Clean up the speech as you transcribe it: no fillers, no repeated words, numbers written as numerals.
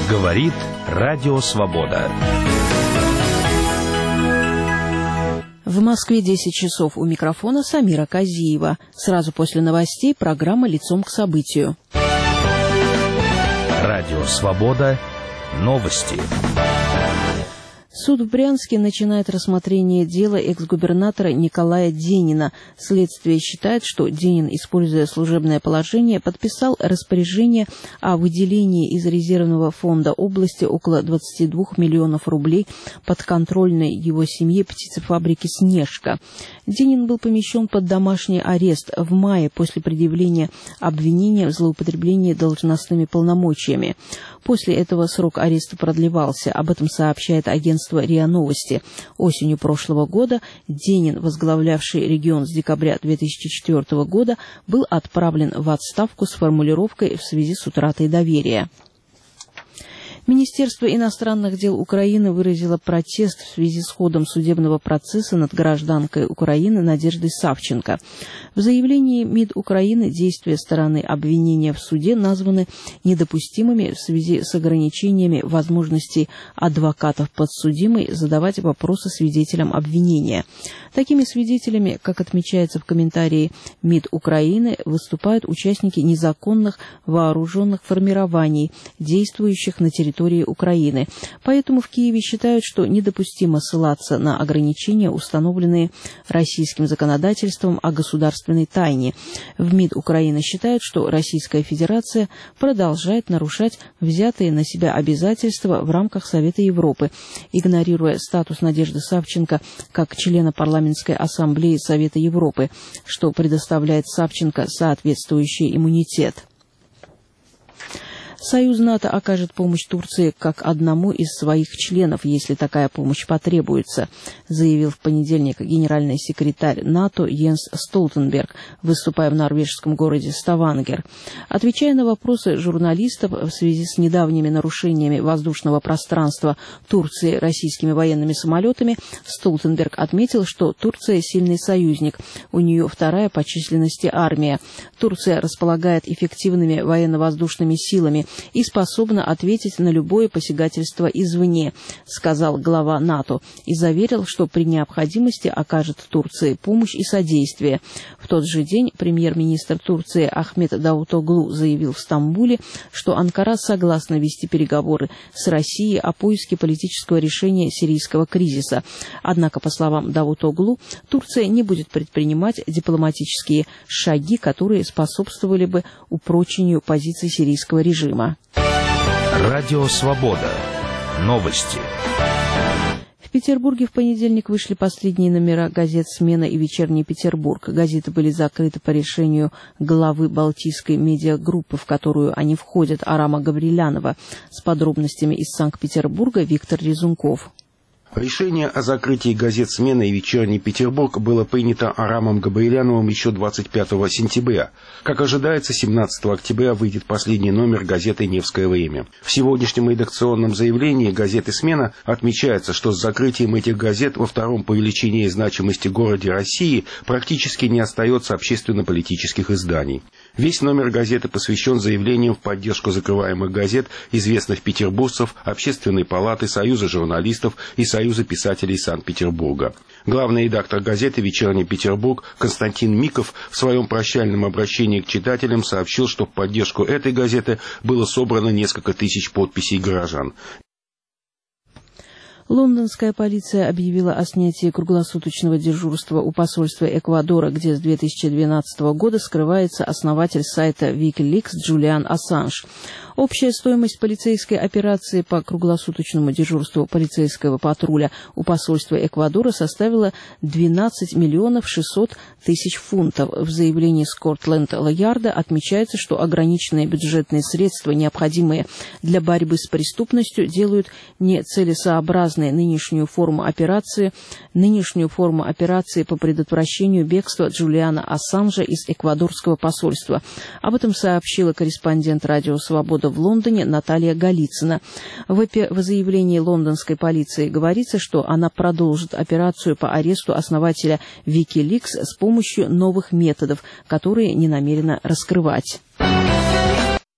Говорит Радио Свобода. В Москве 10 часов. У микрофона Самира Казиева. Сразу после новостей программа «Лицом к событию». Радио Свобода. Новости. Суд в Брянске начинает рассмотрение дела экс-губернатора Николая Денина. Следствие считает, что Денин, используя служебное положение, подписал распоряжение о выделении из резервного фонда области около 22 миллионов рублей подконтрольной его семье птицефабрики «Снежка». Денин был помещен под домашний арест в мае после предъявления обвинения в злоупотреблении должностными полномочиями. После этого срок ареста продлевался. Об этом сообщает агентство РИА Новости. Осенью прошлого года Денин, возглавлявший регион с декабря 2004 года, был отправлен в отставку с формулировкой «в связи с утратой доверия». Министерство иностранных дел Украины выразило протест в связи с ходом судебного процесса над гражданкой Украины Надеждой Савченко. В заявлении МИД Украины действия стороны обвинения в суде названы недопустимыми в связи с ограничениями возможностей адвокатов подсудимой задавать вопросы свидетелям обвинения. Такими свидетелями, как отмечается в комментарии МИД Украины, выступают участники незаконных вооруженных формирований, действующих на территории Украины. Поэтому в Киеве считают, что недопустимо ссылаться на ограничения, установленные российским законодательством о государственной тайне. В МИД Украины считают, что Российская Федерация продолжает нарушать взятые на себя обязательства в рамках Совета Европы, игнорируя статус Надежды Савченко как члена парламентской ассамблеи Совета Европы, что предоставляет Савченко соответствующий иммунитет. Союз НАТО окажет помощь Турции как одному из своих членов, если такая помощь потребуется, заявил в понедельник генеральный секретарь НАТО Йенс Столтенберг, выступая в норвежском городе Ставангер. Отвечая на вопросы журналистов в связи с недавними нарушениями воздушного пространства Турции российскими военными самолетами, Столтенберг отметил, что Турция сильный союзник, у нее вторая по численности армия. Турция располагает эффективными военно-воздушными силами и способна ответить на любое посягательство извне, сказал глава НАТО, и заверил, что при необходимости окажет Турции помощь и содействие. В тот же день премьер-министр Турции Ахмет Давутоглу заявил в Стамбуле, что Анкара согласна вести переговоры с Россией о поиске политического решения сирийского кризиса. Однако, по словам Давутоглу, Турция не будет предпринимать дипломатические шаги, которые способствовали бы упрочению позиций сирийского режима. Радио Свобода. Новости. В Петербурге в понедельник вышли последние номера газет «Смена» и «Вечерний Петербург». Газеты были закрыты по решению главы Балтийской медиагруппы, в которую они входят, Арама Гаврилянова. С подробностями из Санкт-Петербурга Виктор Резунков. Решение о закрытии газет «Смена» и «Вечерний Петербург» было принято Арамом Габриляновым еще 25 сентября. Как ожидается, 17 октября выйдет последний номер газеты «Невское время». В сегодняшнем редакционном заявлении газеты «Смена» отмечается, что с закрытием этих газет во втором по величине и значимости городе России практически не остается общественно-политических изданий. Весь номер газеты посвящен заявлениям в поддержку закрываемых газет известных петербуржцев, Общественной палаты, Союза журналистов и Союза писателей Санкт-Петербурга. Главный редактор газеты «Вечерний Петербург» Константин Миков в своем прощальном обращении к читателям сообщил, что в поддержку этой газеты было собрано несколько тысяч подписей горожан. Лондонская полиция объявила о снятии круглосуточного дежурства у посольства Эквадора, где с 2012 года скрывается основатель сайта Wikileaks Джулиан Ассанж. Общая стоимость полицейской операции по круглосуточному дежурству полицейского патруля у посольства Эквадора составила 12 миллионов 600 тысяч фунтов. В заявлении Скотланд-Ярда отмечается, что ограниченные бюджетные средства, необходимые для борьбы с преступностью, делают нецелесообразной нынешнюю форму операции по предотвращению бегства Джулиана Ассанжа из эквадорского посольства. Об этом сообщила корреспондент «Радио Свобода» в Лондоне Наталья Голицына. В заявлении лондонской полиции говорится, что она продолжит операцию по аресту основателя Wikileaks с помощью новых методов, которые не намерена раскрывать.